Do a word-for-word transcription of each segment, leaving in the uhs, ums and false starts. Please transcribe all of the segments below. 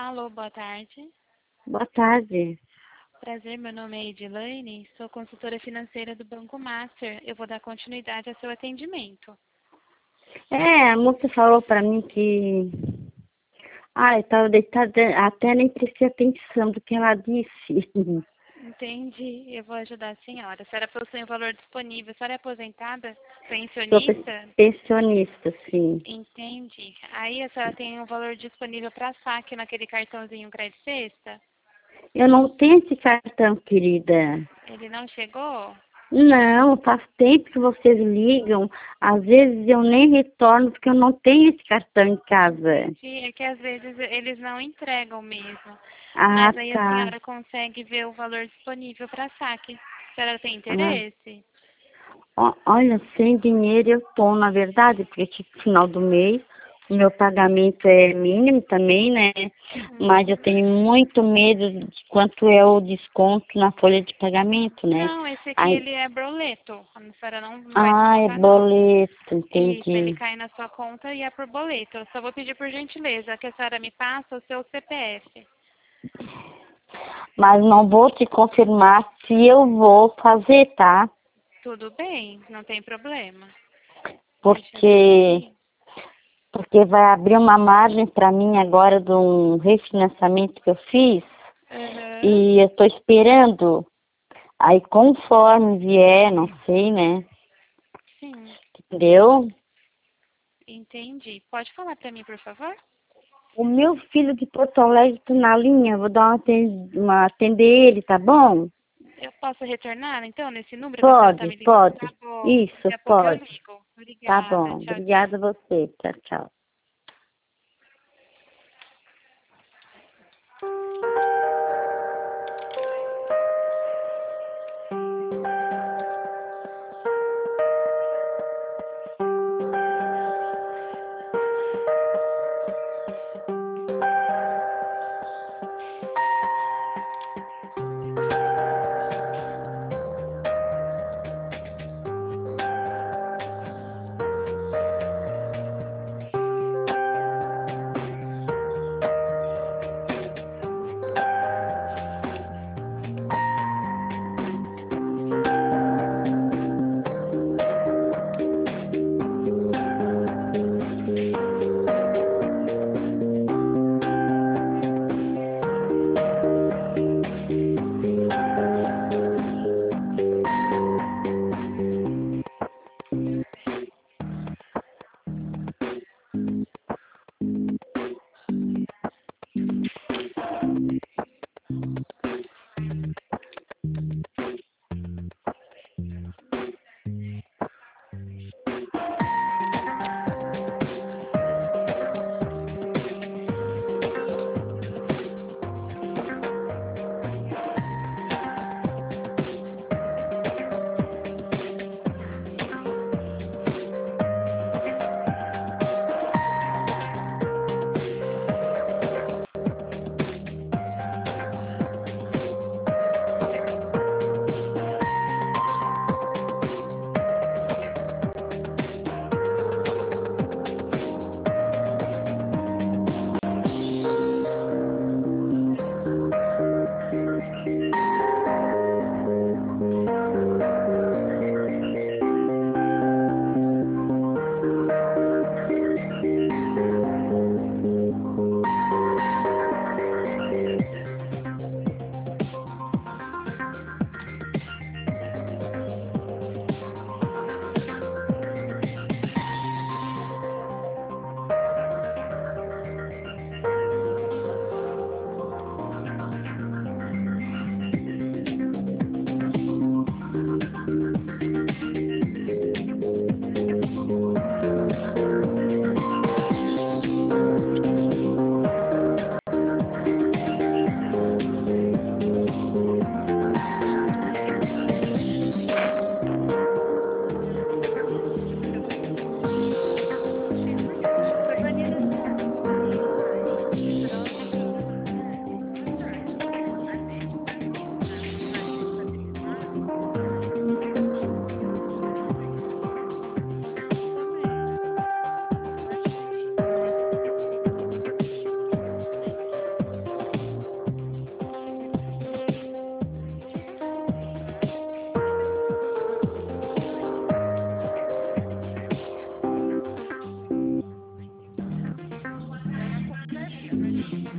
Alô, boa tarde. Boa tarde. Prazer, meu nome é Edilane, sou consultora financeira do Banco Master. Eu vou dar continuidade ao seu atendimento. É, a moça falou pra mim que... Ah, eu tava deitada, até nem prestei atenção do que ela disse. Entendi, eu vou ajudar a senhora. A senhora possui um valor disponível. A senhora é aposentada? Sou pe- Pensionista? pensionista, sim. Entendi. Aí a senhora tem um valor disponível para saque naquele cartãozinho Crédito Sexta? Eu não tenho esse cartão, querida. Ele não chegou? Não, faz tempo que vocês ligam. Às vezes eu nem retorno porque eu não tenho esse cartão em casa. Entendi, é que às vezes eles não entregam mesmo. Ah, Mas aí a tá. senhora consegue ver o valor disponível para saque. A senhora tem Ah. interesse? Ó, olha, sem dinheiro eu tô, na verdade, porque tipo, final do mês o meu pagamento é mínimo também, né? Mas eu Uhum. tenho muito medo de quanto é o desconto na folha de pagamento, né? Não, esse aqui Aí, ele é boleto. A senhora não, não vai ah, é descontar não. boleto, Isso, ele entendi. cai na sua conta e é por boleto. Eu só vou pedir por gentileza que a senhora me passa o seu C P F. Mas não vou te confirmar se eu vou fazer, tá? Tudo bem, não tem problema. Deixa eu ver Porque, aqui. porque vai abrir uma margem para mim agora de um refinanciamento que eu fiz Aham, e eu tô esperando. Aí conforme vier, não sei, né? sim, Entendeu? entendi. Pode falar para mim, por favor? O meu filho de Porto Alegre tá na linha, vou dar uma, aten- uma atender ele, tá bom? Eu posso retornar, então, nesse número que a senhora está Pode, me ligando? Tá pode. bom. Isso, Daqui a pouco eu pode. ligo. Tá Obrigada. bom. Tchau, Obrigada tchau. a você. Tchau, tchau.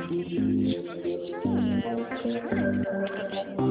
Ultimamente, ah, eu acho demais esse aplicativo.